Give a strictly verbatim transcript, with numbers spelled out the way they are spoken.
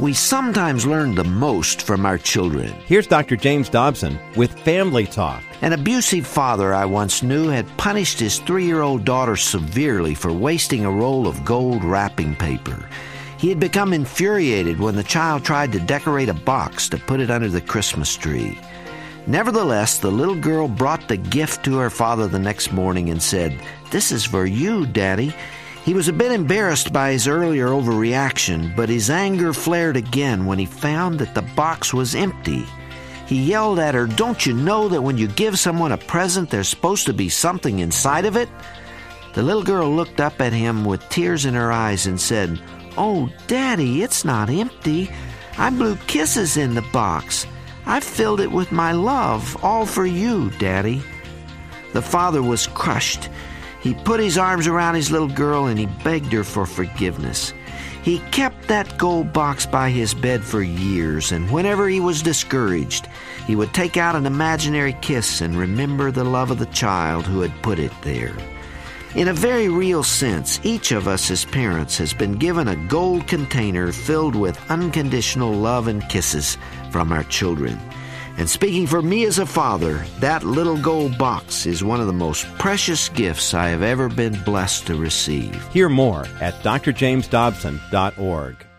We sometimes learn the most from our children. Here's Doctor James Dobson with Family Talk. An abusive father I once knew had punished his three-year-old daughter severely for wasting a roll of gold wrapping paper. He had become infuriated when the child tried to decorate a box to put it under the Christmas tree. Nevertheless, the little girl brought the gift to her father the next morning and said, "This is for you, Daddy." He was a bit embarrassed by his earlier overreaction, but his anger flared again when he found that the box was empty. He yelled at her, "Don't you know that when you give someone a present, there's supposed to be something inside of it?" The little girl looked up at him with tears in her eyes and said, "Oh, Daddy, it's not empty. I blew kisses in the box. I filled it with my love, all for you, Daddy." The father was crushed. He put his arms around his little girl and he begged her for forgiveness. He kept that gold box by his bed for years, and whenever he was discouraged, he would take out an imaginary kiss and remember the love of the child who had put it there. In a very real sense, each of us as parents has been given a gold container filled with unconditional love and kisses from our children. And speaking for me as a father, that little gold box is one of the most precious gifts I have ever been blessed to receive. Hear more at d r james dobson dot org.